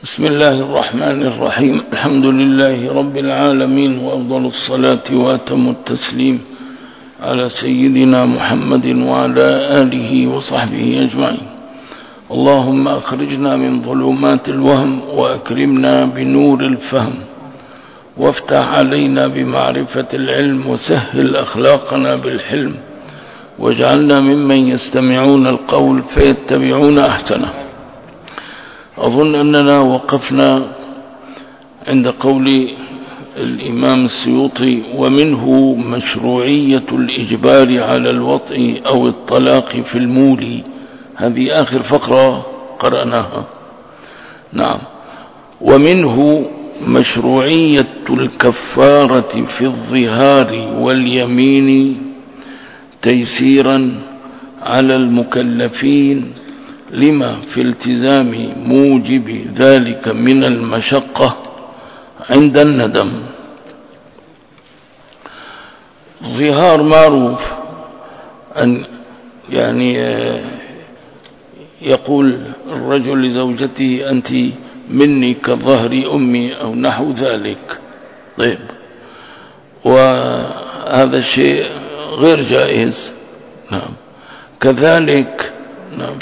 بسم الله الرحمن الرحيم. الحمد لله رب العالمين، وأفضل الصلاة وأتم التسليم على سيدنا محمد وعلى آله وصحبه أجمعين. اللهم أخرجنا من ظلمات الوهم وأكرمنا بنور الفهم، وافتح علينا بمعرفة العلم، وسهل أخلاقنا بالحلم، واجعلنا ممن يستمعون القول فيتبعون أحسنه. أظن أننا وقفنا عند قول الإمام السيوطي: ومنه مشروعية الإجبار على الوطء أو الطلاق في المولي. هذه آخر فقرة قرأناها. نعم. ومنه مشروعية الكفارة في الظهار واليمين تيسيرا على المكلفين لما في التزام موجب ذلك من المشقة عند الندم. الظهار معروف أن يقول الرجل لزوجته: أنت مني كظهر أمي، أو نحو ذلك. طيب، وهذا الشيء غير جائز. نعم. كذلك نعم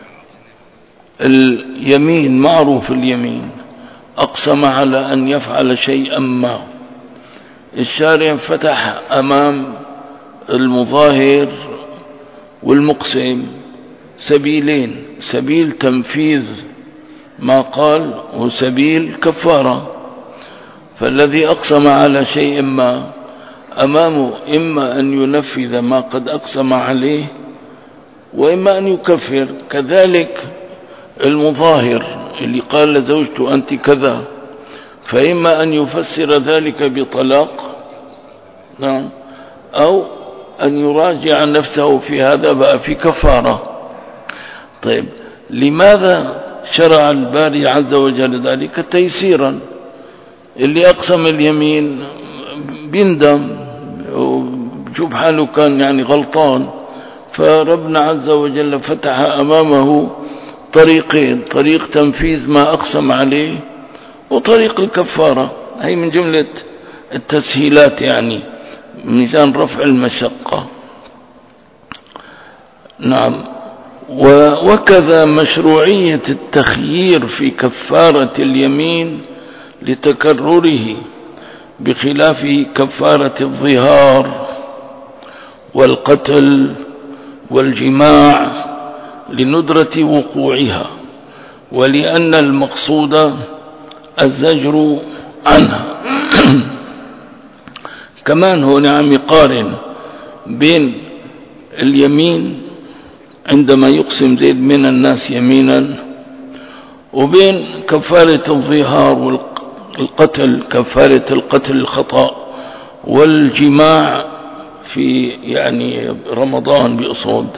اليمين معروف. اليمين أقسم على أن يفعل شيئا ما، الشارع فتح أمام المظاهر والمقسم سبيلين: سبيل تنفيذ ما قال، وسبيل كفارة. فالذي أقسم على شيء ما أمامه إما أن ينفذ ما قد أقسم عليه، وإما أن يكفر. كذلك المظاهر اللي قال لزوجته: أنت كذا، فإما أن يفسر ذلك بطلاق، نعم، أو أن يراجع نفسه في هذا بقى في كفارة. طيب، لماذا شرع الباري عز وجل ذلك؟ تيسيرا. اللي أقسم اليمين بيندم وشوف حاله كان غلطان، فربنا عز وجل فتح أمامه طريقين: طريق تنفيذ ما أقسم عليه، وطريق الكفارة. هي من جملة التسهيلات، ميزان رفع المشقة. نعم. وكذا مشروعية التخيير في كفارة اليمين لتكرره، بخلاف كفارة الظهار والقتل والجماع لندرة وقوعها، ولأن المقصود الزجر عنها. كمان هنا يقارن بين اليمين عندما يقسم زيد من الناس يمينا، وبين كفارة الظهار والقتل، كفارة القتل الخطأ، والجماع في رمضان بأصود.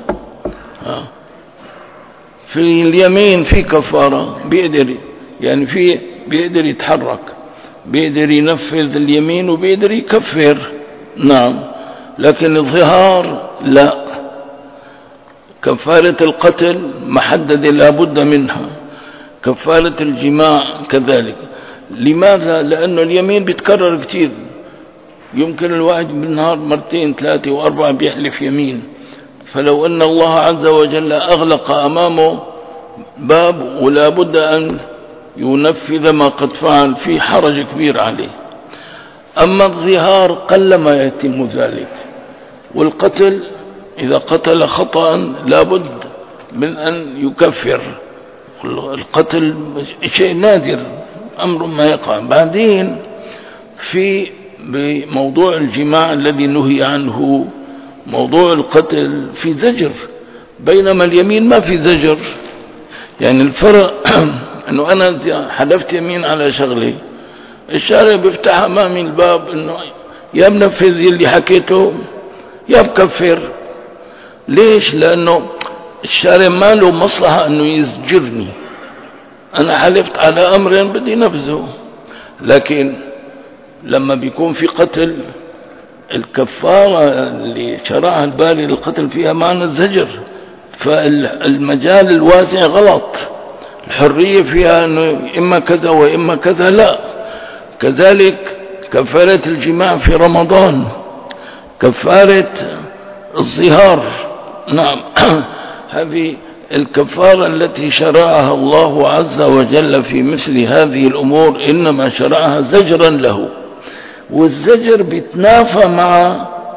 في اليمين في كفارة، بيقدر بيقدر يتحرك، بيقدر ينفذ اليمين، وبيقدر يكفر. نعم. لكن الظهار لا. كفارة القتل محدد لابد منها، كفارة الجماع كذلك. لماذا؟ لأنه اليمين بيتكرر كتير. يمكن الواحد بالنهار مرتين 3 و4 بيحلف يمين، فلو أن الله عز وجل أغلق أمامه باب ولا بد أن ينفذ ما قد فعل، في حرج كبير عليه. أما الظهار قلما يتم ذلك. والقتل إذا قتل خطأ لا بد من أن يكفر. القتل شيء نادر، أمر ما يقع. بعدين في بموضوع الجماع الذي نهي عنه، موضوع القتل في زجر، بينما اليمين ما في زجر. الفرق أنه أنا حلفت يمين على شغلي، الشارع بيفتح أمامي الباب أنه يا بنفذ اللي حكيته يا بكفر. ليش؟ لأنه الشارع ما له مصلحة أنه يزجرني. أنا حلفت على أمر بدي نفذه. لكن لما بيكون في قتل، الكفارة اللي شرعها الباري للقتل فيها معنى الزجر، فالمجال الواسع غلط. الحرية فيها أنه إما كذا وإما كذا، لا. كذلك كفارة الجماع في رمضان، كفارة الظهار، نعم. هذه الكفارة التي شرعها الله عز وجل في مثل هذه الأمور إنما شرعها زجرا له، والزجر بيتنافى مع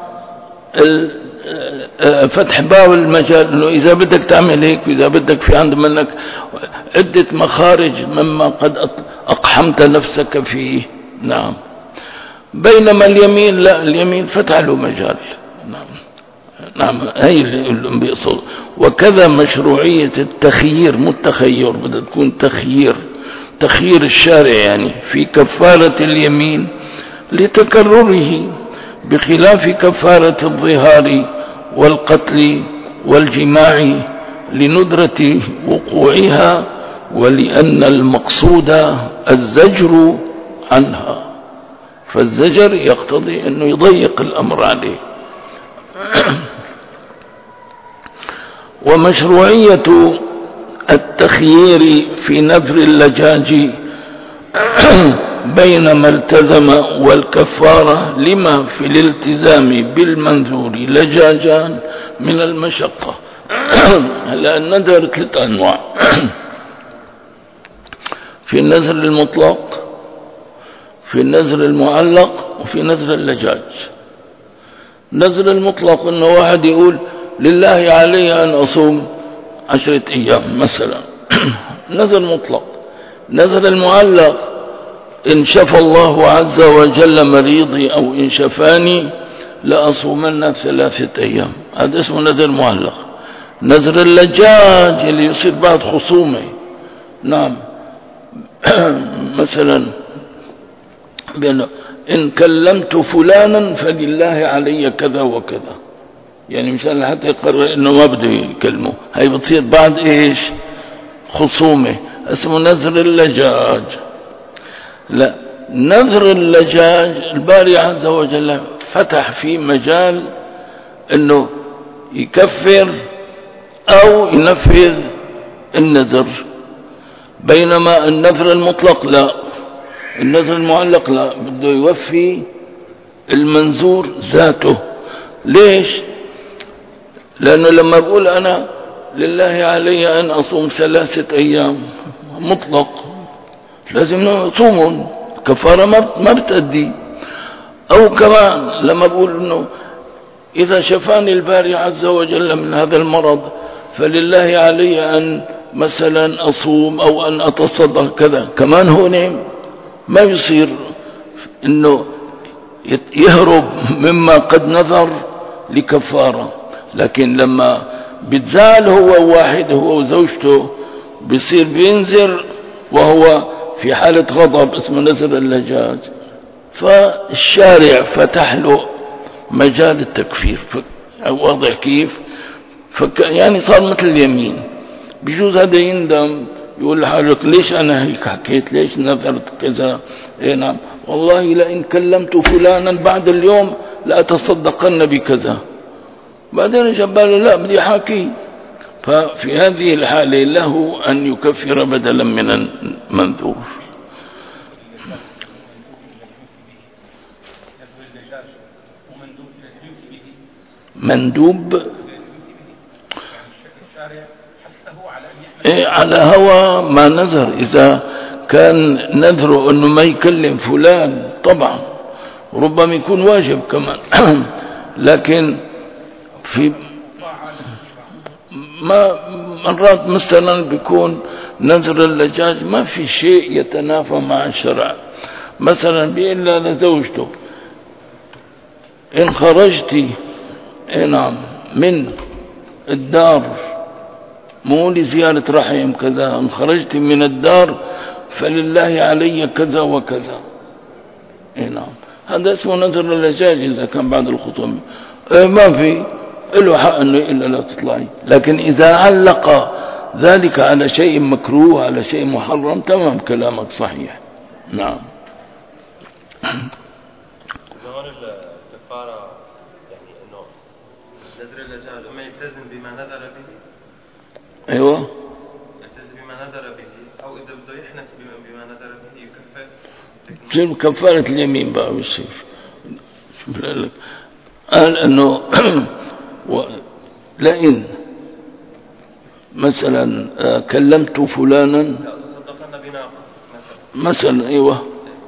فتح باب المجال، انه اذا بدك تعمل هيك واذا بدك في عند منك عدة مخارج مما قد اقحمت نفسك فيه، نعم. بينما اليمين لا، اليمين فتح له مجال، نعم نعم. هي اللي بيقصد. وكذا مشروعية التخيير، مو التخير، بدها تكون تخيير الشارع يعني في كفارة اليمين لتكرره، بخلاف كفارة الظهار والقتل والجماع لندرة وقوعها، ولأن المقصود الزجر عنها، فالزجر يقتضي أنه يضيق الأمر عليه. ومشروعية التخيير في نذر اللجاج بينما التزم والكفارة لما في الالتزام بالمنذور لجاجان من المشقة. هلا النذر 3 أنواع: في النذر المطلق، في النذر المعلق، وفي نذر اللجاج. نذر المطلق انه واحد يقول لله علي ان اصوم 10 أيام مثلا، نذر مطلق. نذر المعلق: إن شفى الله عز وجل مريضي أو إن شفاني لأصومن 3 أيام، هذا اسمه نذر معلق. نذر اللجاج اللي يصير بعد خصومه، نعم. مثلا بأنه إن كلمت فلانا فلله علي كذا وكذا، يعني مشان حتى يقرر إنه ما بده يكلمه، هاي بتصير بعد إيش؟ خصومه، اسمه نذر اللجاج. لا، نذر اللجاج الباري عز وجل فتح في مجال انه يكفر او ينفذ النذر، بينما النذر المطلق لا، النذر المعلق لا، بده يوفي المنذور ذاته. ليش؟ لانه لما بقول انا لله علي ان اصوم 3 أيام مطلق، لازم نصومهم، كفارة ما بتأدي. أو كمان لما بقول إنه إذا شفاني الباري عز وجل من هذا المرض فلله علي أن مثلا أصوم أو أن أتصدق كذا، كمان هون ما يصير إنه يهرب مما قد نذر لكفارة. لكن لما بتزال هو واحد، هو وزوجته، بيصير بينذر وهو في حالة غضب، اسمه نذر اللجاج، فالشارع فتح له مجال التكفير. واضح كيف؟ يعني صار مثل اليمين. بجوز هذا يندم يقول لحالك ليش أنا هيك حكيت، ليش نذرت كذا. إيه نعم، والله لئن كلمت فلانا بعد اليوم لأتصدقن بكذا، بعدين جباله لا بدي حاكي. ففي هذه الحالة له أن يكفر بدلا من المنذور. مندوب على هوى ما نذر. إذا كان نذره أنه ما يكلم فلان طبعا ربما يكون واجب كمان لكن في ما مرات مثلا بيكون نذر اللجاج ما في شيء يتنافى مع الشرع. مثلا بيقول لزوجته إن خرجتي نعم من الدار، مو لزيارة رحم كذا، إن خرجتي من الدار فلله علي كذا وكذا. نعم، هذا اسمه نذر اللجاج إذا كان بعد الخطوبة. ما في له حق أنه إلا لا تطلعي. لكن إذا علق ذلك على شيء مكروه، على شيء محرم، تمام كلامك صحيح. نعم. ظهر الكفارة يعني أنه نذر اللجاج أما يلتزم بما نذر به. أيوة، يلتزم بما نذر به أو إذا بده يحنس بما نذر به يكفر تصير كفارة اليمين بقى بيصير. شوف لك قال انه لئن مثلا كلمت فلانا تصدقن بناقة مثلا ايوه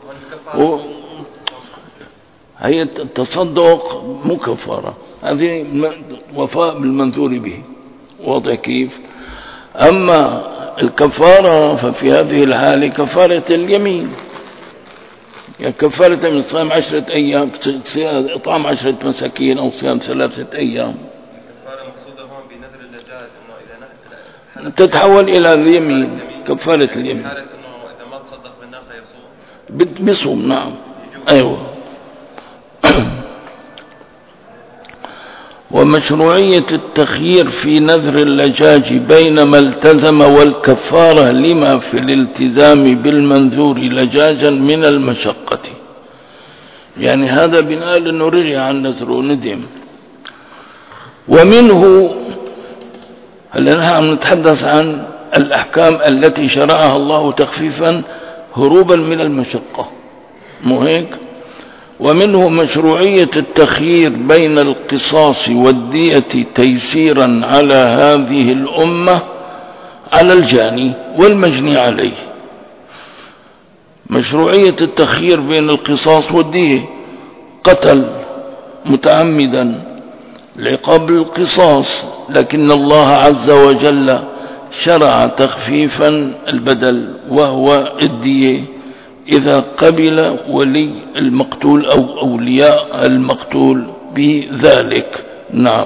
هي التصدق مكفرة، هذه وفاء بالمنذور به، واضح كيف؟ أما الكفارة ففي هذه الحالة كفارة اليمين، يعني كفارة من صيام 10 أيام، إطعام 10 مساكين أو صيام 3 أيام. الكفارة مقصودة هون بنذر اللجاج، إنه إذا تتحول إلى اليمين، كفارة اليمين. حالة إنه إذا ما تصدق بالناقة يصوم. بيصوم نعم، أيوه. ومشروعية التخيير في نذر اللجاج بين ما التزم والكفارة لما في الالتزام بالمنذور لجاجا من المشقة، يعني هذا بناء أنه رجع عن نذره وندم. ومنه هل نحن نتحدث عن الأحكام التي شرعها الله تخفيفا هروبا من المشقة، مو هيك؟ ومنه مشروعية التخيير بين القصاص والدية تيسيرا على هذه الأمة على الجاني والمجني عليه. مشروعية التخيير بين القصاص والدية، قتل متعمدا العقاب القصاص، لكن الله عز وجل شرع تخفيفا البدل وهو الدية إذا قبل ولي المقتول أو أولياء المقتول بذلك. نعم.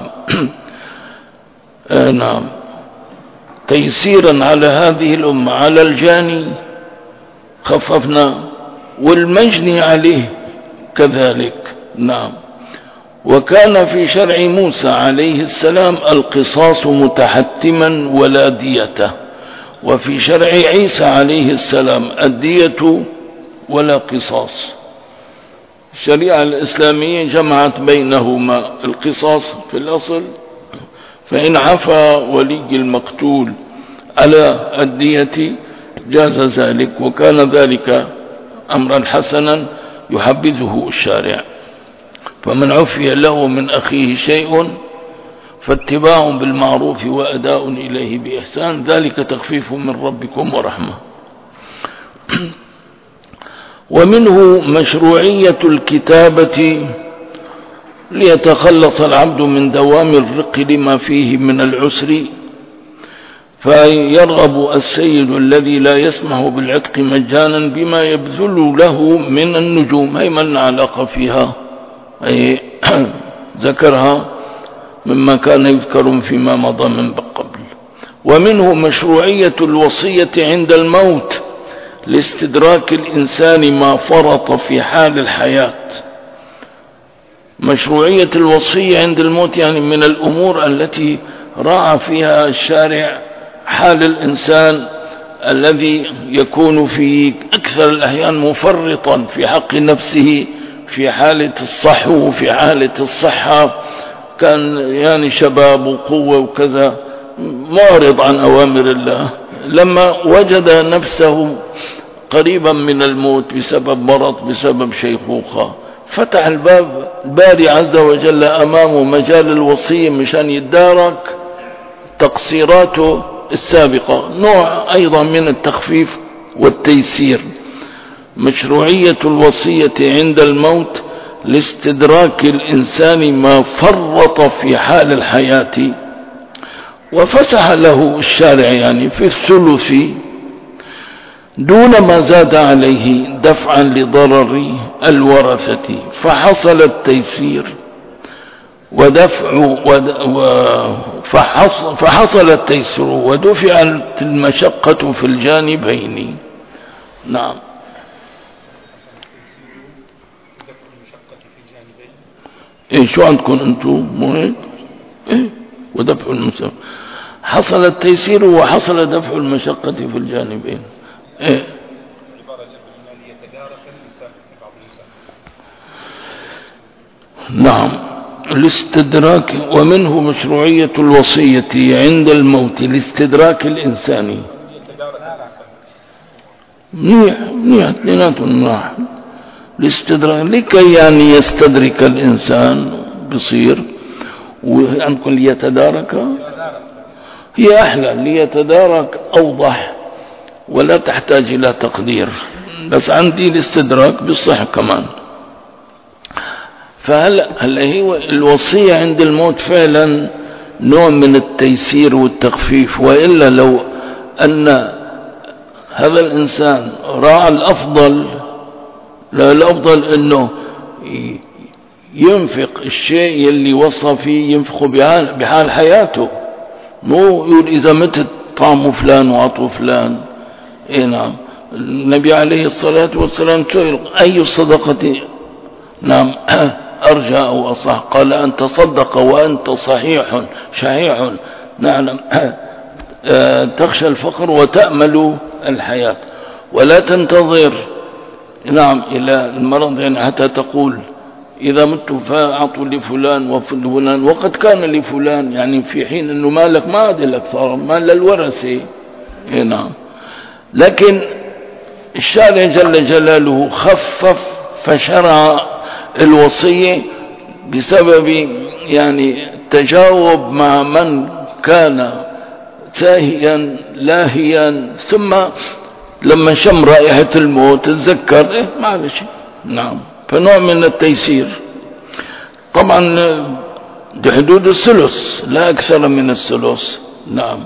نعم، تيسيرا على هذه الأمة على الجاني خففنا، والمجني عليه كذلك. نعم. وكان في شرع موسى عليه السلام القصاص متحتما ولا ديته، وفي شرع عيسى عليه السلام الدية ولا قصاص. الشريعة الإسلامية جمعت بينهما القصاص في الأصل، فإن عفى ولي المقتول على الدية جاز ذلك، وكان ذلك أمرا حسنا يحبذه الشارع. فمن عفي له من أخيه شيء فاتباع بالمعروف وأداء إليه بإحسان، ذلك تخفيف من ربكم ورحمة. ومنه مشروعية الكتابة ليتخلص العبد من دوام الرق لما فيه من العسر، فيرغب السيد الذي لا يسمح بالعتق مجانا بما يبذل له من النجوم. هي من علاقة فيها أي ذكرها مما كان يذكر فيما مضى من قبل. ومنه مشروعية الوصية عند الموت لاستدراك الإنسان ما فرط في حال الحياة. مشروعية الوصية عند الموت يعني من الأمور التي راعى فيها الشارع حال الإنسان الذي يكون في أكثر الأحيان مفرطا في حق نفسه في حالة الصحو وفي حالة الصحة، كان يعني شباب وقوة وكذا، معرض عن أوامر الله، لما وجد نفسه قريبا من الموت بسبب مرض بسبب شيخوخة، فتح الباب الباري عز وجل أمامه مجال الوصية مشان يتدارك تقصيراته السابقة، نوع أيضا من التخفيف والتيسير. مشروعية الوصية عند الموت لاستدراك الإنسان ما فرط في حال الحياة، وفسح له الشارع يعني في الثلث دون ما زاد عليه دفعا لضرر الورثة، فحصل التيسير فحصل التيسير ودفعت المشقة في الجانبين. نعم. ايه شو عندكم انتم مو هيك؟ ايه ودفع المشقة، حصل التيسير وحصل دفع المشقة في الجانبين. ايه نعم الاستدراك. ومنه مشروعية الوصية عند الموت لاستدراك الإنسان منيح اثنيناتهم راح الاستدراك لكي يعني يستدرك الإنسان بصير وأنكم ليتدارك هي أحلى، ليتدارك أوضح ولا تحتاج إلى تقدير، بس عندي الاستدراك بالصحة كمان. فهل هي الوصية عند الموت فعلا نوع من التيسير والتخفيف، وإلا لو أن هذا الإنسان راعى الأفضل، لا الأفضل أنه ينفق الشيء اللي وصى فيه ينفقه بحال حياته، مو يقول إذا متت طعمه فلان وعطوا فلان. إيه نعم، النبي عليه الصلاة والسلام سئل أي الصدقة نعم أرجى أو أصح، قال أن تصدق وأنت شحيح نعم تخشى الفقر وتأمل الحياة، ولا تنتظر نعم إلى المرض يعني حتى تقول إذا مت فأعطوا لفلان وفلان وقد كان لفلان، يعني في حين أنه مالك ما عاد لك، صار مال للورثة. نعم، لكن الشارع جل جلاله خفف فشرع الوصية بسبب يعني التجاوب مع من كان ساهيا لاهيا، ثم لما شم رائحة الموت تذكر معلش. نعم، فنوع من التيسير طبعا بحدود الثلث لا أكثر من الثلث. نعم.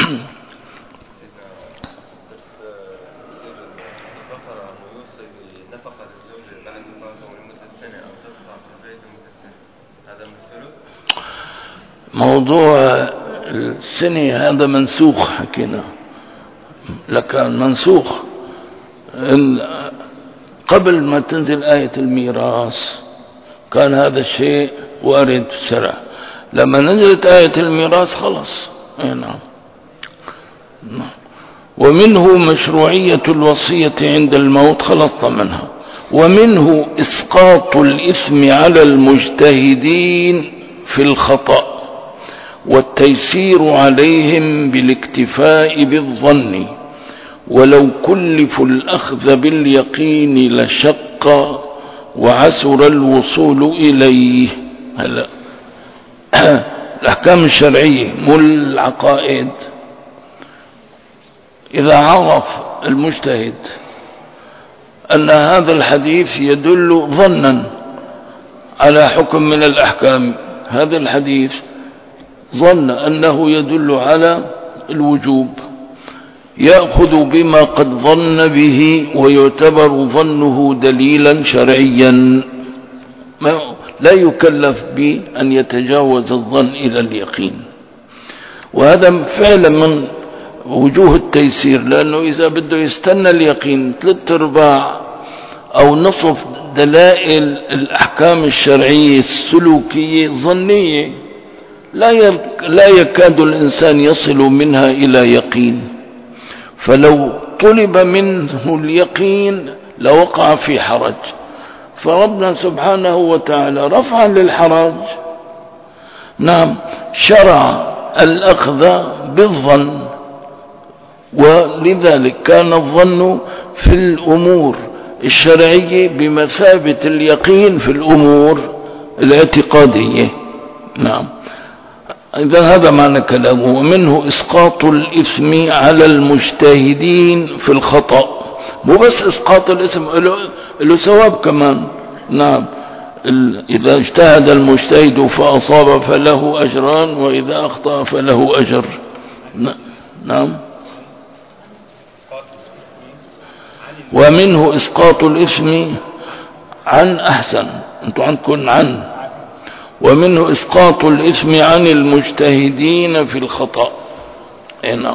موضوع السنة هذا منسوخ، حكينا لك منسوخ قبل ما تنزل آية الميراث كان هذا الشيء وارد في الشرع، لما نزلت آية الميراث خلص. نعم. ومنه مشروعية الوصية عند الموت، خلصت منها. ومنه إسقاط الإثم على المجتهدين في الخطأ والتيسير عليهم بالاكتفاء بالظن، ولو كلفوا الأخذ باليقين لشق وعسر الوصول إليه. هلا الأحكام الشرعية مو العقائد. إذا عرف المجتهد أن هذا الحديث يدل ظنا على حكم من الأحكام، هذا الحديث ظن أنه يدل على الوجوب، يأخذ بما قد ظن به ويعتبر ظنه دليلا شرعيا، لا يكلف بأن يتجاوز الظن إلى اليقين. وهذا فعلا من وجوه التيسير، لأنه إذا بده يستنى اليقين 3/4 أو نصف دلائل الأحكام الشرعية السلوكية ظنية، لا يكاد الإنسان يصل منها إلى يقين، فلو طلب منه اليقين لوقع في حرج. فربنا سبحانه وتعالى رفعا للحرج نعم شرع الأخذ بالظن، ولذلك كان الظن في الأمور الشرعية بمثابة اليقين في الأمور الاعتقادية. نعم، إذا هذا معنى كلامه. ومنه إسقاط الإثم على المجتهدين في الخطأ، مو بس إسقاط الإثم، له ثواب كمان. نعم، إذا اجتهد المجتهد فأصاب فله أجران، وإذا أخطأ فله أجر. نعم. ومنه إسقاط الإثم عن أحسن، أنتم عندكم عن. ومنه إسقاط الإثم عن المجتهدين في الخطأ. نعم.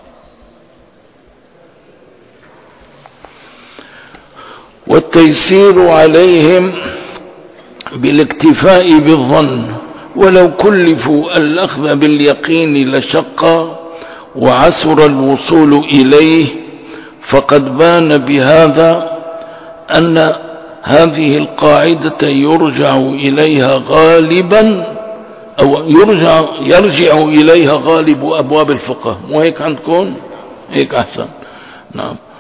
والتيسير عليهم بالاكتفاء بالظن، ولو كلفوا الأخذ باليقين لشق وعسر الوصول إليه، فقد بان بهذا أن هذه القاعدة يرجع إليها غالبا، أو يرجع إليها غالب أبواب الفقه. مو هيك عندكم؟ هيك أحسن. نعم.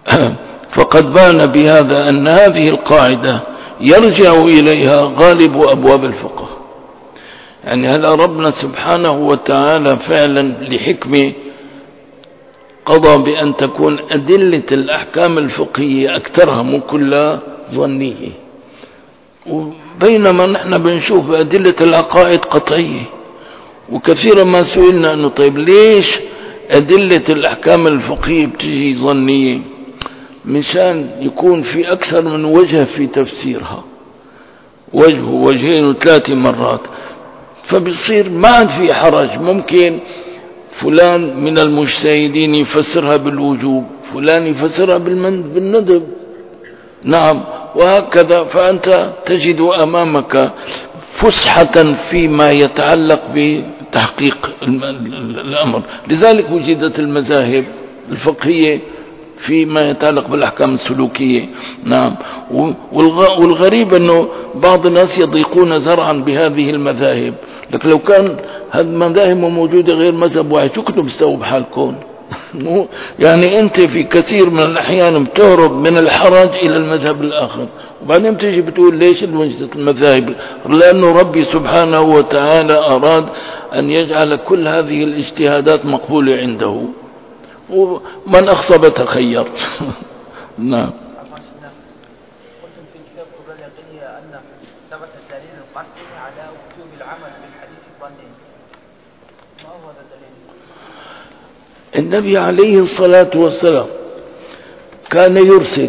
فقد بان بهذا أن هذه القاعدة يرجع إليها غالب أبواب الفقه. يعني هل ربنا سبحانه وتعالى فعلا لحكمه قضى بأن تكون أدلة الأحكام الفقهية أكثرها من كل ظنيه، وبينما نحن بنشوف أدلة العقائد قطعية. وكثيرا ما سئلنا أنه طيب ليش أدلة الأحكام الفقهية بتجي ظنية؟ مشان يكون في أكثر من وجه في تفسيرها، وجه وجهين وثلاث مرات، فبصير ما عاد في حرج. ممكن فلان من المجتهدين يفسرها بالوجوب، فلان يفسرها بالندب، نعم، وهكذا. فأنت تجد أمامك فسحة فيما يتعلق بتحقيق الأمر. لذلك وجدت المذاهب الفقهية فيما يتعلق بالأحكام السلوكية، نعم. والغريب أنه بعض الناس يضيقون زرعا بهذه المذاهب، لكن لو كان هذه المذاهب موجودة غير مذهب واحد شو كنتم بتسووا بحالكم؟ يعني أنت في كثير من الأحيان بتهرب من الحرج إلى المذهب الآخر، وبعدين بتيجي بتقول ليش وجدت المذاهب؟ لأنه ربي سبحانه وتعالى أراد أن يجعل كل هذه الاجتهادات مقبولة عنده، ومن أخصب تخير. نعم. قلتم في كتاب قبل اليقينية أن ثبت الدليل القطعي على وجوب العمل بالحديث الظني، ما هو هذا الدليل؟ النبي عليه الصلاة والسلام كان يرسل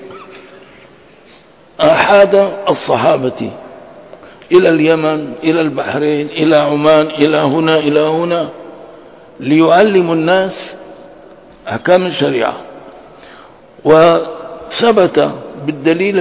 أحد الصحابة إلى اليمن، إلى البحرين، إلى عمان، إلى هنا إلى هنا، ليعلموا الناس أحكام الشريعة. وثبت بالدليل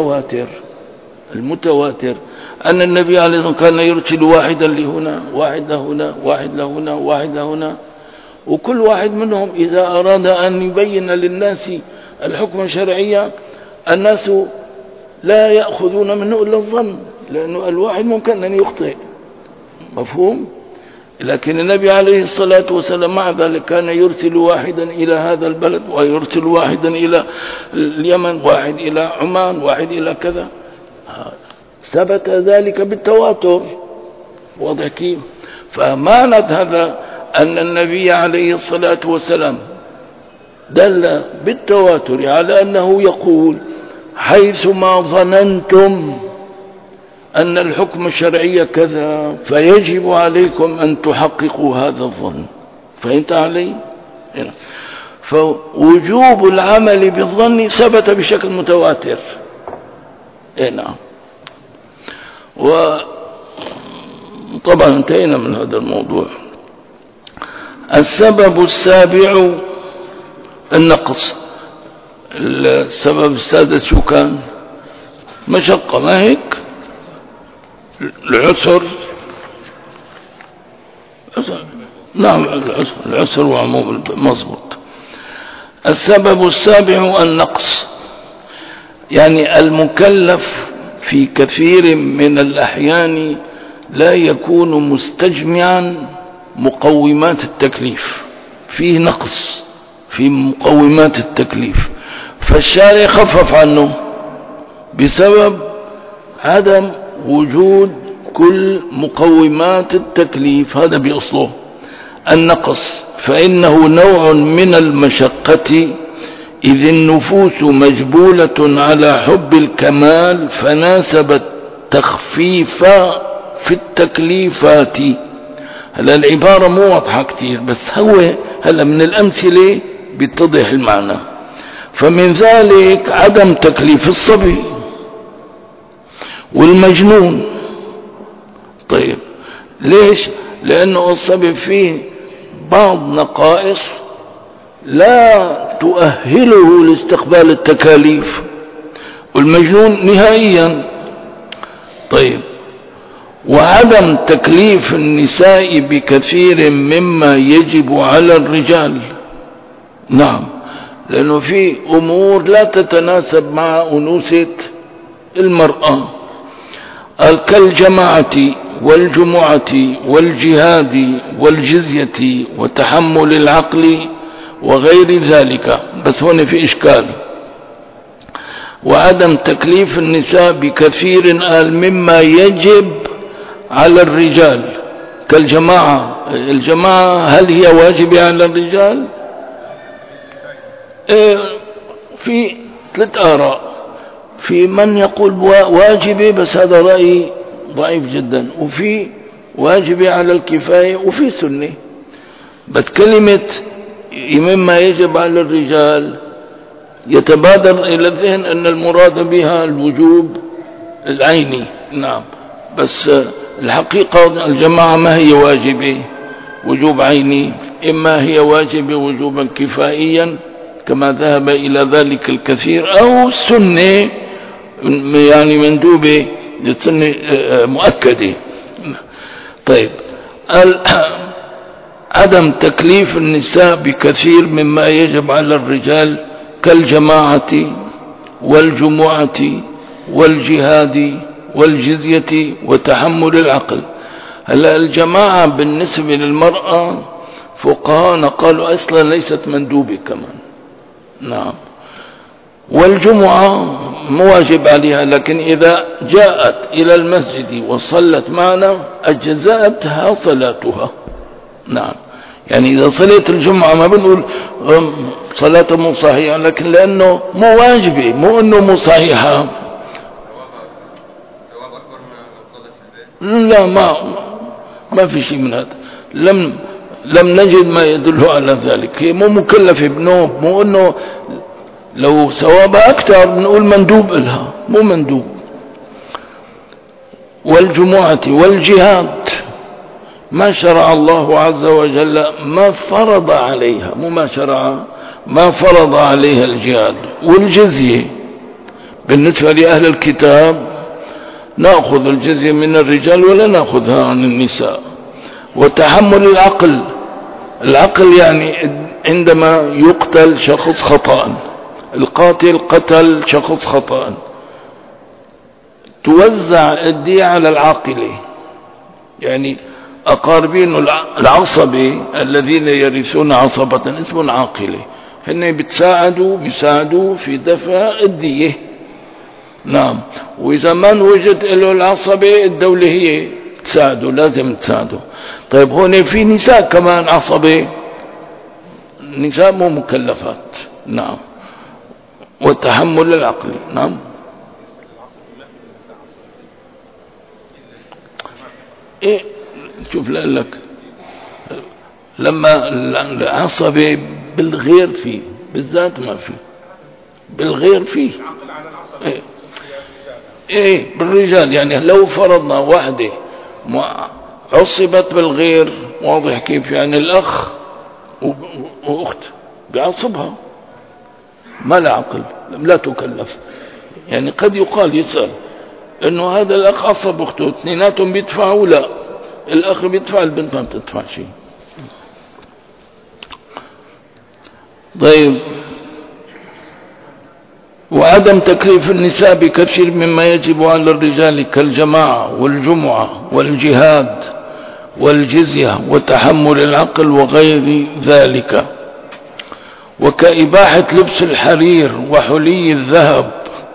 المتواتر أن النبي عليه الصلاة والسلام كان يرسل واحدا لهنا، واحد لهنا، واحد لهنا، واحد لهنا، وكل واحد منهم إذا أراد أن يبين للناس الحكم الشرعي الناس لا يأخذون منه إلا الظن، لأنه الواحد ممكن أن يخطئ، مفهوم؟ لكن النبي عليه الصلاة والسلام مع ذلك كان يرسل واحدا إلى هذا البلد، ويرسل واحدا إلى اليمن، واحد إلى عمان، واحد إلى كذا. ثبت ذلك بالتواتر، واضح كيف؟ فمعنى هذا أن النبي عليه الصلاة والسلام دل بالتواتر على أنه يقول حيثما ظننتم أن الحكم الشرعي كذا فيجب عليكم أن تحققوا هذا الظن. فهمت علي؟ فوجوب العمل بالظن ثبت بشكل متواتر. نعم. وطبعا انتهينا من هذا الموضوع. السبب السابع النقص. السبب السادس شو كان؟ مشقة، ما هيك؟ العسر، نعم، العسر وعموم، مضبوط. السبب السابع النقص، يعني المكلف في كثير من الأحيان لا يكون مستجمعا مقومات التكليف، فيه نقص في مقومات التكليف، فالشارع خفف عنه بسبب عدم وجود كل مقومات التكليف. هذا بأصله النقص، فإنه نوع من المشقة، إذ النفوس مجبولة على حب الكمال، فناسب التخفيف في التكليفات. هلا العبارة مو واضحة كتير، بس هو هلا من الأمثلة بيتضح المعنى. فمن ذلك عدم تكليف الصبي والمجنون. طيب ليش؟ لأنه الصبي فيه بعض نقائص لا تؤهله لاستقبال التكاليف، والمجنون نهائيا. طيب، وعدم تكليف النساء بكثير مما يجب على الرجال. نعم، لأنه في أمور لا تتناسب مع أنوثة المرأة، كالجماعة والجمعة والجهاد والجزية وتحمل العقل وغير ذلك. بس هنا في إشكال. وعدم تكليف النساء بكثير قال مما يجب على الرجال كالجماعة. الجماعة هل هي واجبة على الرجال؟ في 3 آراء. في من يقول واجبة بس هذا رأي ضعيف جدا، وفي واجبة على الكفاية، وفي سنة. بس كلمة مما يجب على الرجال يتبادر إلى الذهن أن المراد بها الوجوب العيني. نعم، بس الحقيقة الجماعة ما هي واجبة وجوب عيني، إما هي واجبة وجوبا كفائيا كما ذهب إلى ذلك الكثير، أو سنة يعني مندوبة سنة مؤكدة. طيب، عدم تكليف النساء بكثير مما يجب على الرجال كالجماعة والجمعة والجهاد والجزية وتحمل العقل. هلا الجماعة بالنسبة للمرأة فقهاء قالوا أصلا ليست مندوبة كمان. نعم، والجمعة مواجب عليها، لكن إذا جاءت إلى المسجد وصلت معنا أجزأتها صلاتها. نعم، يعني إذا صليت الجمعة ما بنقول صلاة مو صحيحة، لكن لأنه مو واجبة، مو أنه مو صحيحة. لا، ما في شيء من هذا. لم نجد ما يدل على ذلك. هي مو مكلفة بنوب، مو أنه لو ثوابها أكثر بنقول مندوب لها، مو مندوب. والجمعة والجهاد ما شرع الله عز وجل، ما فرض عليها، مو ما شرع، ما فرض عليها الجهاد. والجزية بالنسبة لأهل الكتاب نأخذ الجزية من الرجال ولا نأخذها عن النساء. وتحمل العقل يعني عندما يقتل شخص خطأ، القاتل قتل شخص خطأ، توزع الدية على العاقلة، يعني أقاربين العصبة الذين يرثون عصبة اسم عاقلة، هن بيساعدوا في دفع الدية. نعم، وإذا ما وجد له العصبة الدولة هي تساعده، لازم تساعده. طيب، هون في نساء كمان عصبة، نساء مو مكلفات. نعم، والتحمل العقلي. نعم، ايه، شوف لك لما العصبة بالغير فيه بالذات ما فيه، بالغير فيه. ايه بالرجال، يعني لو فرضنا واحدة عصبت بالغير، واضح كيف؟ يعني الأخ وأخت بعصبها ما لا عقل، لا تكلف. يعني قد يقال يسأل انه هذا الأخ عصب أخته، اثنيناتهم بيدفعوا، لا، الأخ بيدفع، البنت ما بتدفع شيء. طيب، وعدم تكليف النساء بكثير مما يجب على الرجال كالجماعة والجمعة والجهاد والجزية وتحمل العقل وغير ذلك. وكإباحة لبس الحرير وحلي الذهب،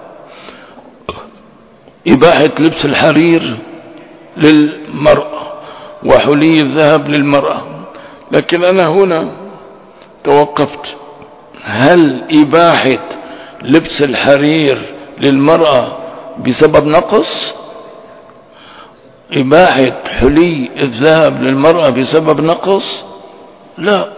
إباحة لبس الحرير للمرأة وحلي الذهب للمرأة. لكن أنا هنا توقفت، هل إباحة لبس الحرير للمرأة بسبب نقص؟ إباحة حلي الذهب للمرأة بسبب نقص؟ لا،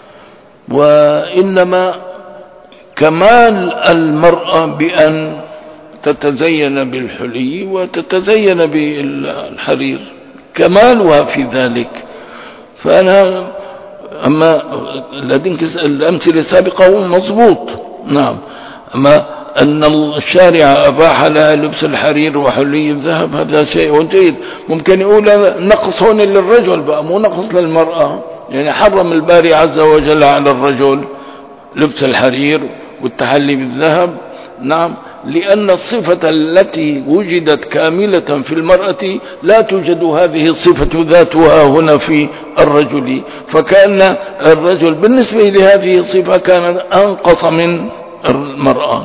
وإنما كمال المرأة بأن تتزين بالحلي وتتزين بالحرير، كمالها في ذلك. فأنا أما لديك الأمثلة السابقة مضبوط. نعم، أما أن الشارع أباح لها لبس الحرير وحلي الذهب هذا شيء جيد. ممكن يقول نقص هون للرجل بقى، مو نقص للمرأة. يعني حرم الباري عز وجل على الرجل لبس الحرير والتحلي بالذهب، نعم، لأن الصفة التي وجدت كاملة في المرأة لا توجد هذه الصفة ذاتها هنا في الرجل، فكان الرجل بالنسبة لهذه الصفة كان أنقص من المرأة.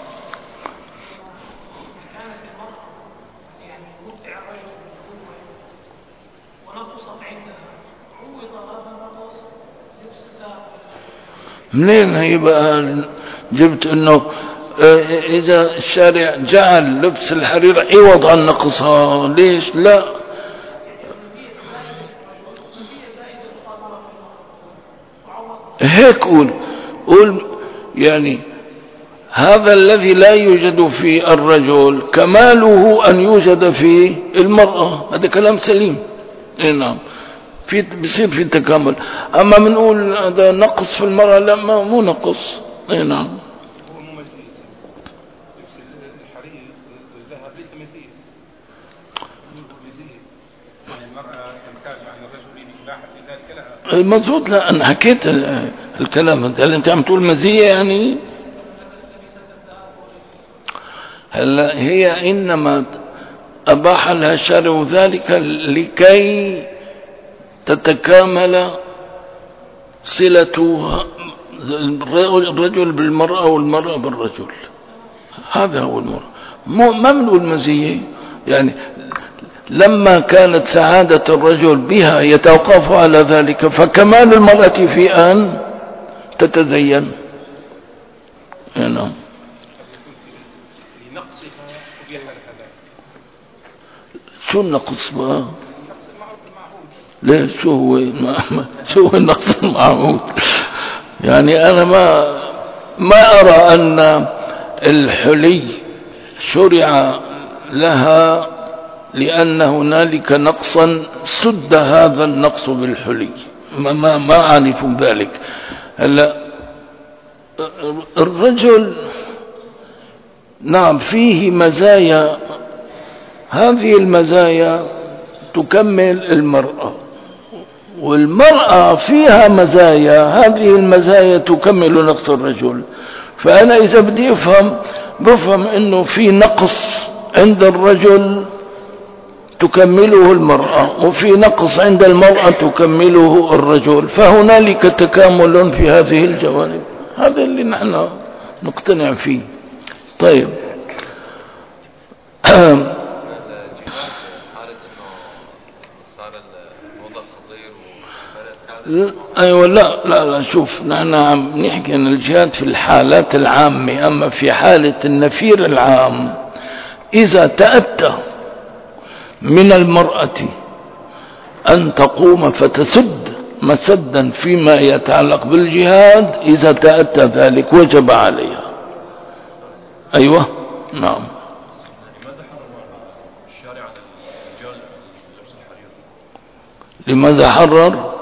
منين هي بقى جبت انه اذا الشارع جعل لبس الحرير عوض عن نقصها؟ ليش لا؟ هيك قول يعني هذا الذي لا يوجد في الرجل كماله ان يوجد في المرأة، هذا كلام سليم. نعم، بيصير في تكامل. اما بنقول هذا نقص في المرأة، لا، مو نقص. نعم، هو مو مزيد. لبس الحرير والذهب ليس مزيد. مزيد يعني المرأة تمتاز عن الرجل بإباحة في ذلك لها. مضبوط. لا، انا حكيت الكلام. هل انت عم تقول مزية يعني؟ هلا هي انما اباح لها الشارع ذلك لكي تتكامل صلة الرجل بالمرأة والمرأة بالرجل. هذا هو المرأة، ما بنقول مزية. يعني لما كانت سعادة الرجل بها يتوقف على ذلك، فكمال المرأة في أن تتزين. نعم. شو النقص بقى؟ ليه؟ شو هو النقص المعهود؟ يعني أنا ما أرى أن الحلي شرع لها لأن هنالك نقصا سد هذا النقص بالحلي. ما أعرف ذلك. هلا الرجل نعم فيه مزايا، هذه المزايا تكمل المرأة، والمرأة فيها مزايا، هذه المزايا تكمل نقص الرجل. فأنا إذا بدي بفهم أنه في نقص عند الرجل تكمله المرأة، وفي نقص عند المرأة تكمله الرجل، فهنالك تكامل في هذه الجوانب. هذا اللي نحن نقتنع فيه. طيب ايوه. لا شوف، نحن عم نحكي عن الجهاد في الحالات العامة. اما في حالة النفير العام، اذا تأتى من المرأة ان تقوم فتسد مسدا فيما يتعلق بالجهاد، اذا تأتى ذلك وجب عليها. ايوه نعم. لماذا حرر؟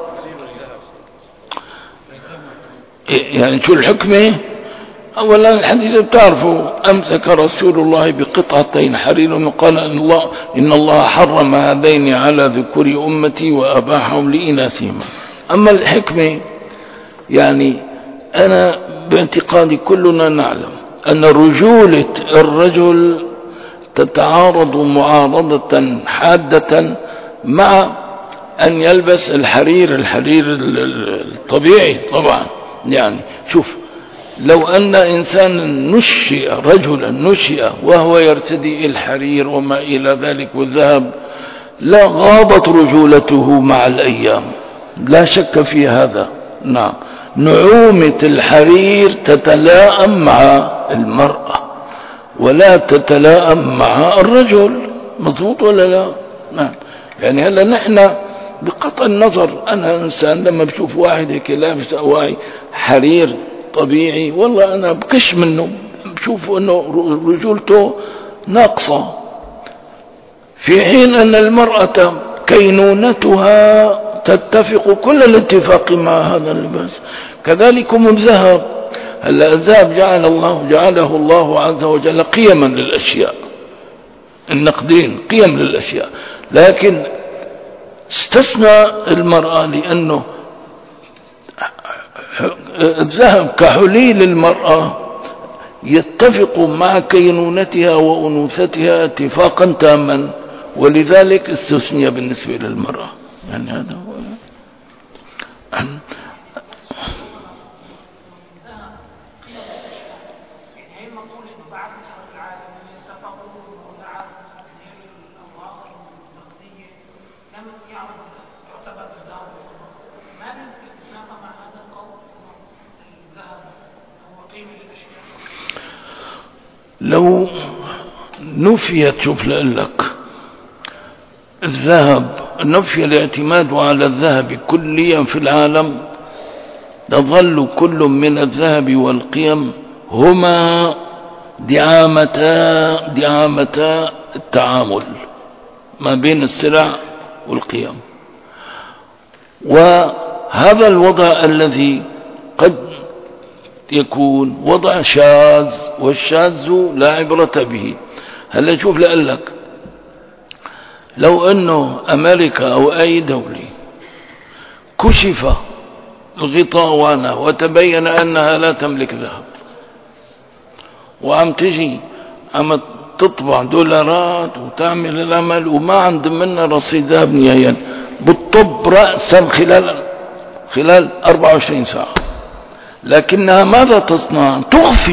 يعني شو الحكمة؟ اولا الحديث بتعرفوا، امسك رسول الله بقطعتين حرير وقال ان الله حرم هذين على ذكور امتي واباحهم لاناثهما. اما الحكمة، يعني انا باعتقادي كلنا نعلم ان رجولة الرجل تتعارض معارضة حادة مع ان يلبس الحرير الطبيعي طبعا. يعني شوف، لو ان انسانا رجلا نشئ وهو يرتدي الحرير وما الى ذلك والذهب، لا غابت رجولته مع الايام، لا شك في هذا. نعم، نعومة الحرير تتلائم مع المرأة ولا تتلائم مع الرجل. مضبوط ولا لا؟ نعم. يعني هلا نحن بقطع النظر، انا انسان لما بشوف واحد هيك لابس اواعي حرير طبيعي، والله انا بكش منه، بشوف انه رجولته ناقصة، في حين ان المرأة كينونتها تتفق كل الاتفاق مع هذا اللباس. كذلكم الذهب. هلا الذهب جعله الله عز وجل قيما للاشياء، النقدين قيم للاشياء، لكن استثنى المرأة لأنه الذهب كحلي للمرأة يتفق مع كينونتها وأنوثتها اتفاقا تاما، ولذلك استثني بالنسبة للمرأة. يعني هذا هو. لو نفيت، شوف لك الذهب، نفي الاعتماد على الذهب كليا في العالم، تظل كل من الذهب والقيم هما دعامتا التعامل ما بين السلع والقيم. وهذا الوضع الذي قد يكون وضع شاذ، والشاذ لا عبرة به. هلا شوف لك، لو أنه أمريكا أو أي دولة كشف الغطاء عنها وتبين أنها لا تملك ذهب، وعم تجي عم تطبع دولارات وتعمل العمل وما عند منا رصيد ذهب نهائيا، بالطب رأسا خلال 24 ساعة. لكنها ماذا تصنع؟ تخفي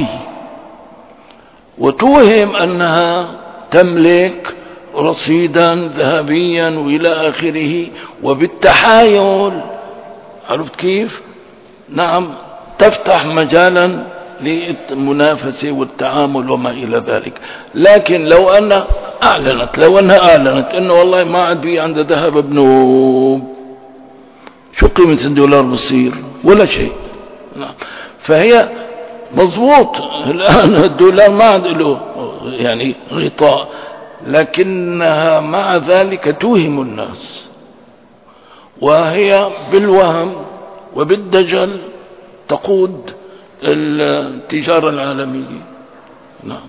وتوهم أنها تملك رصيدا ذهبيا وإلى آخره، وبالتحايل، عرفت كيف؟ نعم، تفتح مجالا للمنافسة والتعامل وما إلى ذلك. لكن لو أنها أعلنت أنه والله ما عاد بي عنده ذهب بنوب، شو قيمة الدولار بصير؟ ولا شيء. نعم. فهي مضبوط الآن الدولار ما عاد له يعني غطاء، لكنها مع ذلك توهم الناس، وهي بالوهم وبالدجل تقود التجارة العالمية. نعم.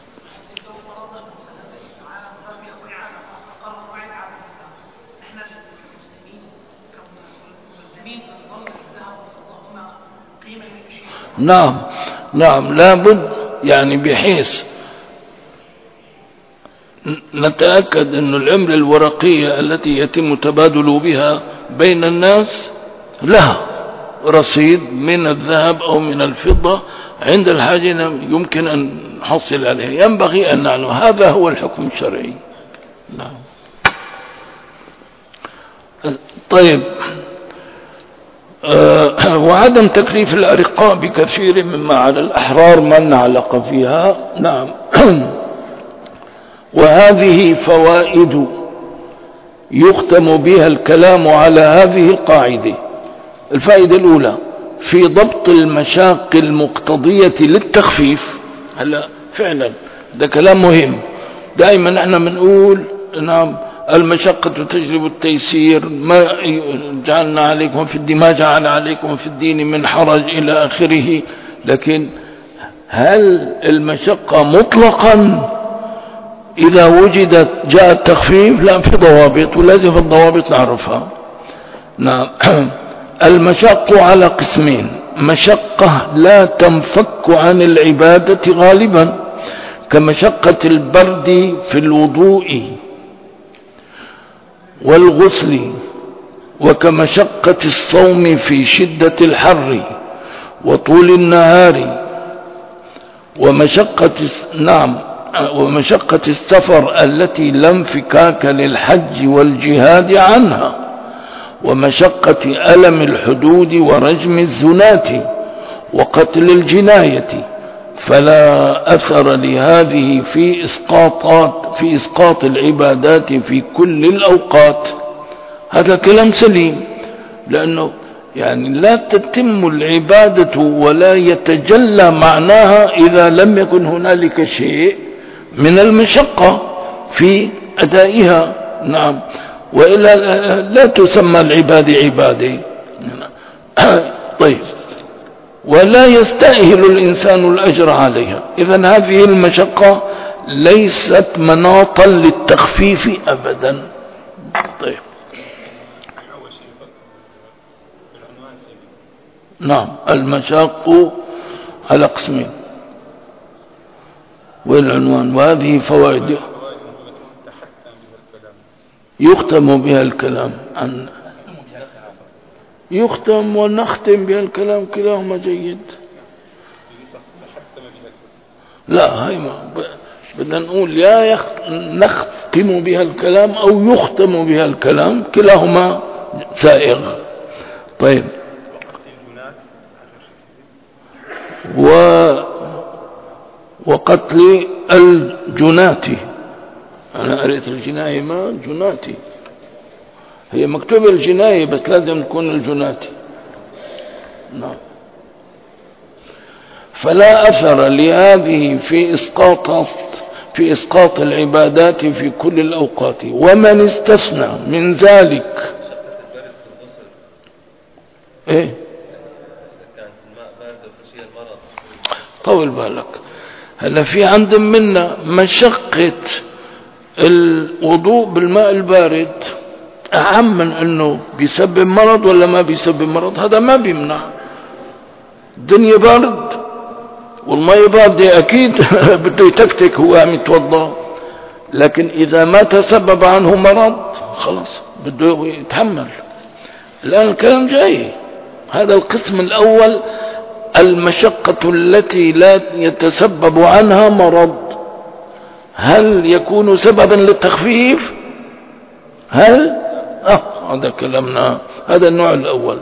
نعم لابد يعني بحيث نتأكد أن العملة الورقية التي يتم تبادل بها بين الناس لها رصيد من الذهب أو من الفضة، عند الحاجة يمكن أن نحصل عليها. ينبغي أن نعلم هذا هو الحكم الشرعي. نعم. طيب، وعدم تكليف الأرقاء بكثير مما على الأحرار ما نعلق فيها. نعم. وهذه فوائد يختم بها الكلام على هذه القاعدة. الفائدة الأولى في ضبط المشاق المقتضية للتخفيف. هلا فعلا ده كلام مهم، دائما نحن بنقول نعم المشقة تجلب التيسير، ما جعلنا عليكم في الدين، ما جعل عليكم في الدين من حرج إلى آخره. لكن هل المشقة مطلقا إذا وجدت جاء التخفيف؟ لا، في ضوابط، ولازم الضوابط نعرفها. نعم. المشق على قسمين: مشقة لا تنفك عن العبادة غالبا كمشقة البرد في الوضوء والغسل، وكمشقة الصوم في شدة الحر وطول النهار، ومشقة السفر التي لا انفكاك للحج والجهاد عنها، ومشقة ألم الحدود ورجم الزنات وقتل الجناية. فلا أثر لهذه في إسقاط العبادات في كل الأوقات. هذا كلام سليم، لأنه يعني لا تتم العبادة ولا يتجلى معناها إذا لم يكن هنالك شيء من المشقة في أدائها. نعم. وإلا لا تسمى العبادة عبادة. طيب، ولا يستأهل الإنسان الأجر عليها. إذن هذه المشقة ليست مناطا للتخفيف أبدا. طيب. نعم. المشاق على قسمين: والعنوان. وهذه فوائد يختم بها الكلام عن يختم ونختم بها الكلام، كلاهما جيد. لا هاي ما بدنا نقول يا نختم بها الكلام أو يختم بها الكلام، كلاهما سائغ. طيب. وقتل الجناتي، أنا قريت الجناية ما جناتي، هي مكتوبة الجناية بس لازم تكون الجناتي. نعم. فلا أثر لهذه في إسقاط العبادات في كل الأوقات. ومن استثنى من ذلك إيه طول بالك، هلا في عند منا مشقة الوضوء بالماء البارد أهم من أنه بيسبب مرض ولا ما بيسبب مرض. هذا ما بيمنع، الدنيا بارد والماء باردة أكيد بده يتكتك هو عم يتوضا، لكن إذا ما تسبب عنه مرض خلاص بده يتحمل. الآن الكلام جاي، هذا القسم الأول، المشقة التي لا يتسبب عنها مرض، هل يكون سببا للتخفيف؟ هل هذا كلامنا، هذا النوع الأول.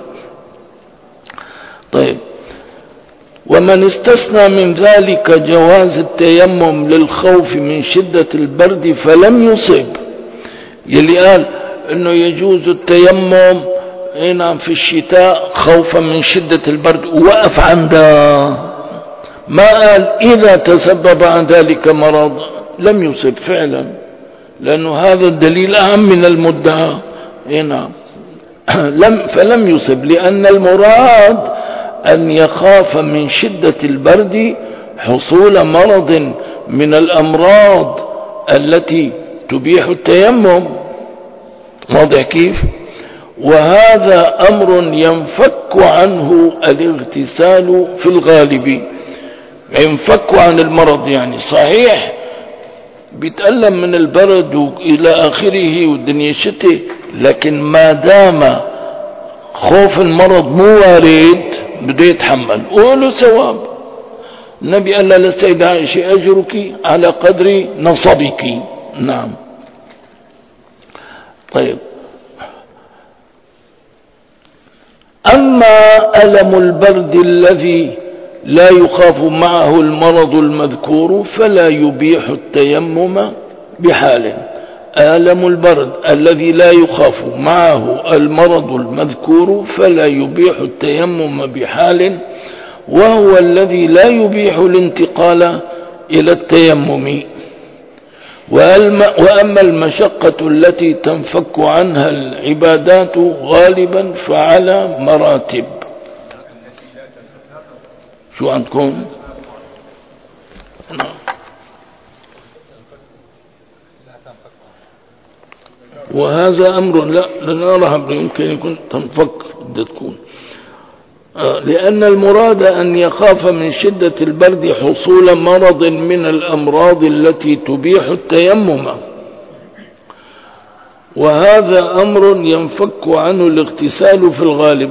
طيب. ومن استثنى من ذلك جواز التيمم للخوف من شدة البرد فلم يصب، يلي قال انه يجوز التيمم نعم في الشتاء خوفا من شدة البرد ووقف عندها، ما قال إذا تسبب عن ذلك مرض، لم يصب فعلا، لأنه هذا الدليل أهم من المدعى. نعم. فلم يصب، لأن المراد أن يخاف من شدة البرد حصول مرض من الأمراض التي تبيح التيمم. واضح كيف؟ وهذا أمر ينفك عنه الاغتسال في الغالب، ينفك عن المرض، يعني صحيح بيتألم من البرد إلى آخره والدنيا شتي، لكن ما دام خوف المرض مو وارد بده يتحمل وله ثواب. النبي قال للسيدة عائشة أجرك على قدر نصبك. نعم. طيب. أما ألم البرد الذي لا يخاف معه المرض المذكور فلا يبيح التيمم بحال. ألم البرد الذي لا يخاف معه المرض المذكور فلا يبيح التيمم بحال، وهو الذي لا يبيح الانتقال إلى التيمم. وأما المشقة التي تنفك عنها العبادات غالبا فعلى مراتب. شو عندكم؟ وهذا أمر لا نراها يمكن يكون تنفك بدها تكون، لأن المراد أن يخاف من شدة البرد حصول مرض من الأمراض التي تبيح التيمم، وهذا أمر ينفك عنه الاغتسال في الغالب.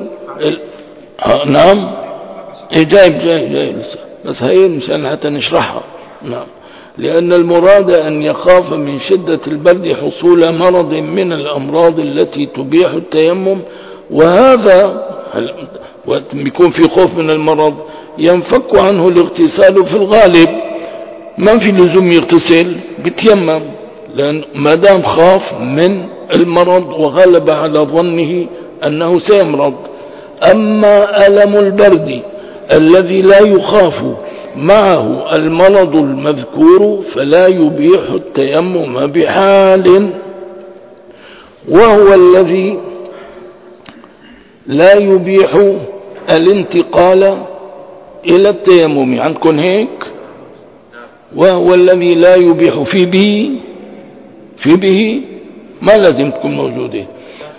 نعم جاي بس هي مشان حتى نشرحها. نعم. لأن المراد أن يخاف من شدة البرد حصول مرض من الأمراض التي تبيح التيمم، وهذا بيكون في خوف من المرض ينفك عنه الاغتسال في الغالب، ما في لزوم يغتسل بيتيمم، لأن ما دام خاف من المرض وغلب على ظنه أنه سيمرض. أما ألم البرد الذي لا يخاف معه المرض المذكور فلا يبيح التيمم بحال، وهو الذي لا يبيح الانتقال إلى التيمم. عندكم هيك؟ وهو الذي لا يبيح في به ما لازم تكون موجودة،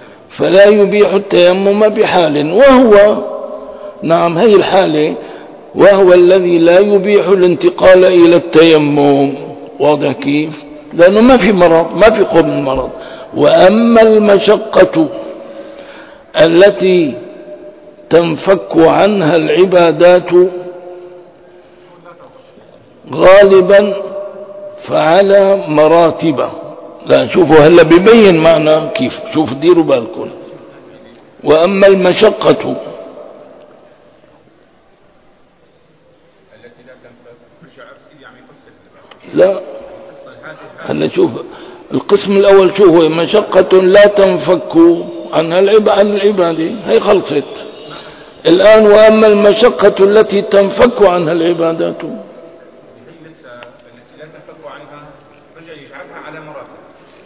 فلا يبيح التيمم بحال، وهو نعم هي الحالة وهو الذي لا يبيح الانتقال إلى التيمم. واضح كيف؟ لأنه ما في مرض، ما في قرب من المرض. وأما المشقة التي تنفك عنها العبادات غالبا فعلى مراتب. لا شوفوا هلا ببين معنى كيف، شوف ديروا بالكم. وأما المشقة التي لا تنفك رجع يعني قصة. لا هلا شوف القسم الأول، شوفوا مشقة لا تنفك عنها عن العبادة، هي خلصت. الآن وأما المشقة التي تنفك عنها العبادات، التي لا تنفك عنها رجع يجعلها على مراتب.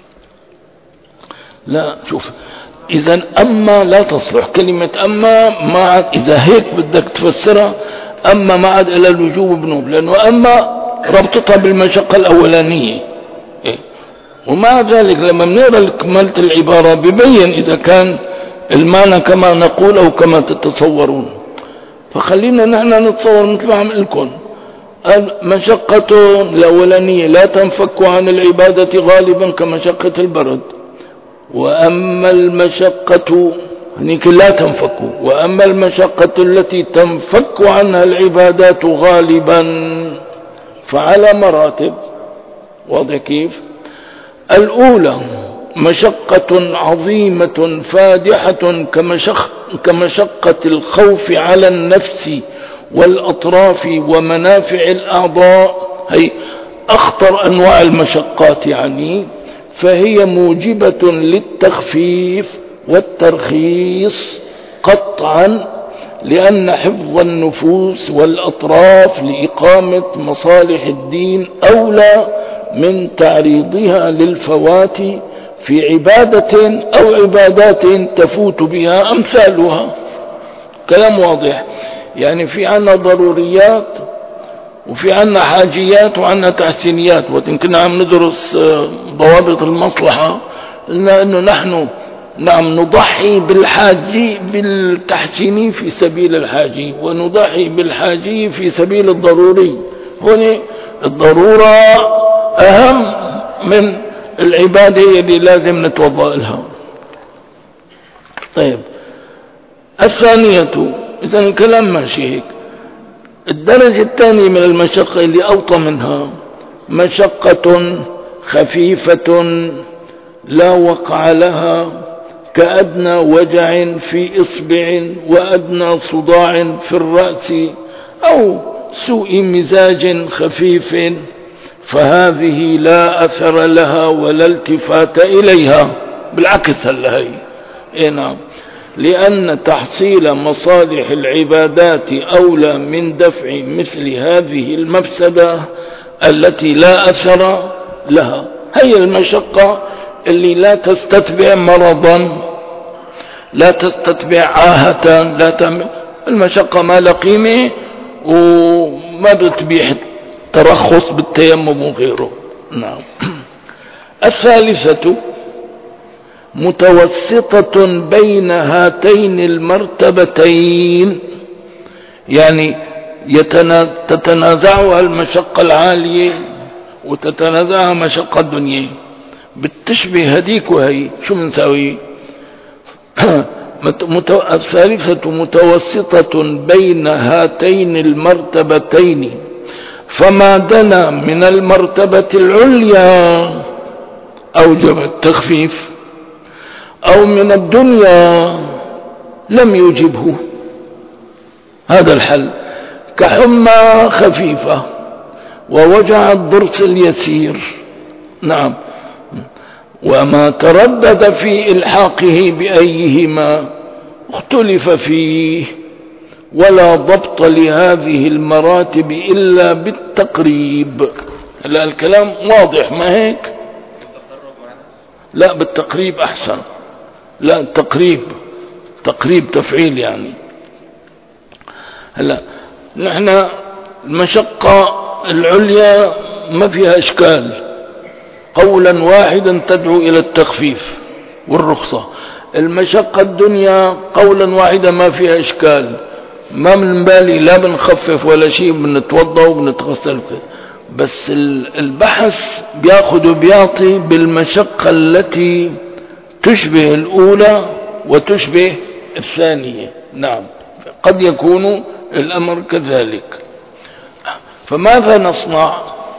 لا شوف، إذا أما لا تصلح كلمة أما، ما عاد إذا هيك بدك تفسرها أما ما عاد إلى الوجوب بنوب، لأنه أما ربطتها بالمشقة الأولانية. ومع ذلك لما بنقرأ كمالة العبارة ببين إذا كان المعنى كما نقول أو كما تتصورون. فخلينا نحن نتصور مثل ما عم لكم. المشقة الأولانية لا تنفك عن العبادة غالبا كمشقة البرد. وأما المشقة هنيك لا تنفك، وأما المشقة التي تنفك عنها العبادات غالبا فعلى مراتب. واضح كيف؟ الأولى مشقة عظيمة فادحة كمشقة الخوف على النفس والأطراف ومنافع الأعضاء، هي أخطر أنواع المشقات يعني، فهي موجبة للتخفيف والترخيص قطعا، لأن حفظ النفوس والأطراف لإقامة مصالح الدين أولى من تعريضها للفوات في عبادة أو عبادات تفوت بها أمثالها. كلام واضح. يعني في عنا ضروريات وفي عنا حاجيات وعنا تحسينيات. وإن كنا عم ندرس ضوابط المصلحة قلنا أنه نحن نعم نضحي بالحاجي بالتحسيني في سبيل الحاجي، ونضحي بالحاجي في سبيل الضروري. هنا الضرورة أهم من العبادة اللي لازم نتوضأ لها. طيب الثانية، إذا الكلام ماشي هيك. الدرجة الثانية من المشقة اللي أوطى منها مشقة خفيفة لا وقع لها، كأدنى وجع في إصبع وأدنى صداع في الرأس أو سوء مزاج خفيف، فهذه لا أثر لها ولا التفات إليها. بالعكس هلا هي نعم، لأن تحصيل مصالح العبادات أولى من دفع مثل هذه المفسدة التي لا أثر لها. هي المشقة اللي لا تستتبع مرضا، لا تستتبع عاهة، المشقة ما لا قيمة وما بتبيح الترخص بالتيمم وغيره. نعم. الثالثة متوسطة بين هاتين المرتبتين، يعني تتنازعها المشقة العالية وتتنازعها مشقة الدنيا، بتشبه هديك وهي. شو بنساوي؟ الثالثة متوسطة بين هاتين المرتبتين، فما دنا من المرتبة العليا أوجب التخفيف، أو من الدنيا لم يوجبه. هذا الحل، كحمى خفيفة ووجع الضرس اليسير. نعم. وما تردد في إلحاقه بأيهما اختلف فيه، ولا ضبط لهذه المراتب إلا بالتقريب. لا الكلام واضح ما هيك؟ لا بالتقريب أحسن. لا التقريب تقريب تفعيل يعني. هلا نحن المشقة العليا ما فيها إشكال، قولا واحدا تدعو إلى التخفيف والرخصة. المشقة الدنيا قولا واحدا ما فيها إشكال، ما من بالي لا بنخفف ولا شيء، بنتوضا وبنتغسل كده. بس البحث بياخد وبيعطي بالمشقة التي تشبه الأولى وتشبه الثانية. نعم، قد يكون الأمر كذلك. فماذا نصنع؟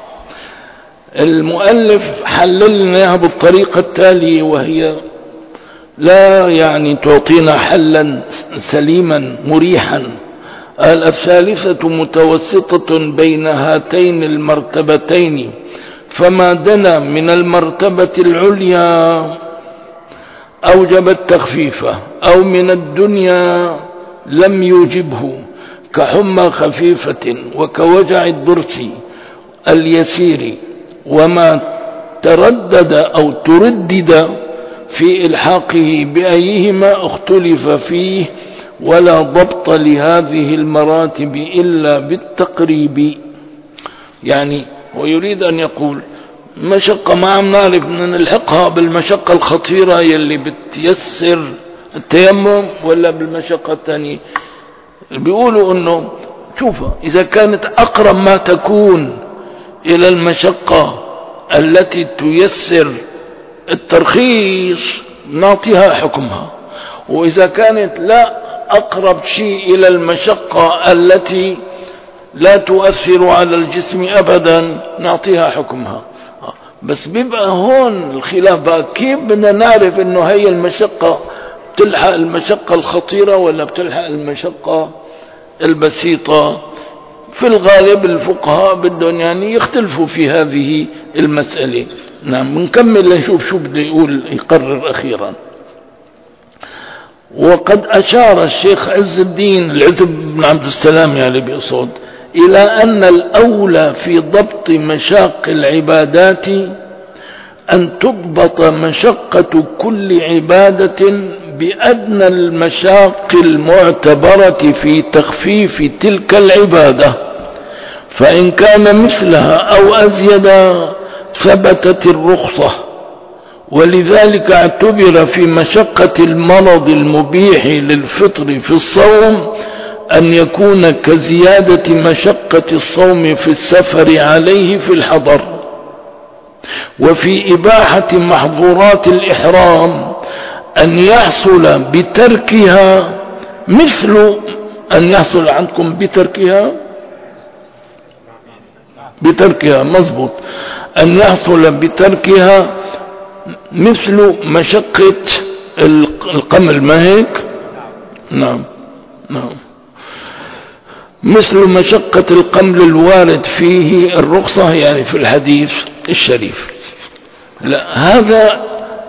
المؤلف حللنا بالطريقة التالية، وهي لا يعني تعطينا حلا سليما مريحا. الثالثة متوسطة بين هاتين المرتبتين، فما دنا من المرتبة العليا أوجب التخفيف، أو من الدنيا لم يوجبه، كحمى خفيفة وكوجع الضرس اليسير، وما تردد أو تردد في إلحاقه بأيهما اختلف فيه، ولا ضبط لهذه المراتب إلا بالتقريب. يعني ويريد أن يقول مشقة ما عم نعرف نلحقها بالمشقة الخطيرة يلي بتيسر التيمم ولا بالمشقة الثانية. بيقولوا انه شوفوا، اذا كانت اقرب ما تكون الى المشقة التي تيسر الترخيص نعطيها حكمها، واذا كانت لا اقرب شيء الى المشقة التي لا تؤثر على الجسم ابدا نعطيها حكمها. بس بيبقى هون الخلاف بقى، كيف بدنا نعرف انه هي المشقة بتلحق المشقة الخطيرة ولا بتلحق المشقة البسيطة؟ في الغالب الفقهاء بدهم يعني يختلفوا في هذه المسألة. نعم، نكمل لنشوف شو بده يقول يقرر أخيرا. وقد أشار الشيخ عز الدين العز بن عبد السلام يعني بيقصد إلى أن الأولى في ضبط مشاق العبادات أن تضبط مشقة كل عبادة بأدنى المشاق المعتبرة في تخفيف تلك العبادة، فإن كان مثلها أو أزيد ثبتت الرخصة. ولذلك اعتبر في مشقة المرض المبيح للفطر في الصوم أن يكون كزيادة مشقة الصوم في السفر عليه في الحضر. وفي إباحة محظورات الإحرام أن يحصل بتركها مثل أن يحصل عندكم بتركها مضبوط، أن يحصل بتركها مثل مشقة القمل، ما هيك؟ نعم نعم، مثل مشقة القمل الوارد فيه الرخصة يعني في الحديث الشريف. لا، هذا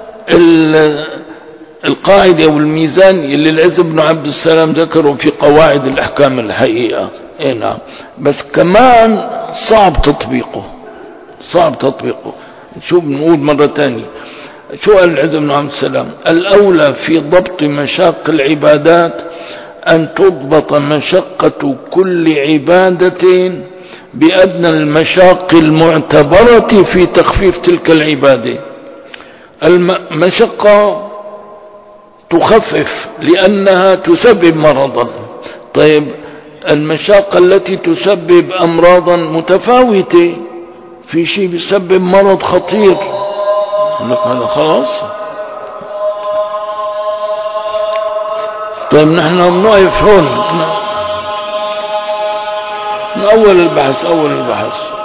القاعدة والميزان اللي العز بن عبد السلام ذكره في قواعد الأحكام الحقيقة. اي نعم، بس كمان صعب تطبيقه. شو بنقول مرة تانية، شو قال العز بن عبد السلام؟ الأولى في ضبط مشاق العبادات أن تضبط مشقة كل عبادة بأدنى المشاق المعتبرة في تخفيف تلك العبادة. المشقة تخفف لأنها تسبب مرضا. طيب المشاقة التي تسبب أمراضا متفاوتة، في شيء بيسبب مرض خطير، هذا خلاص. طيب نحن بنقف هون من أول البحث.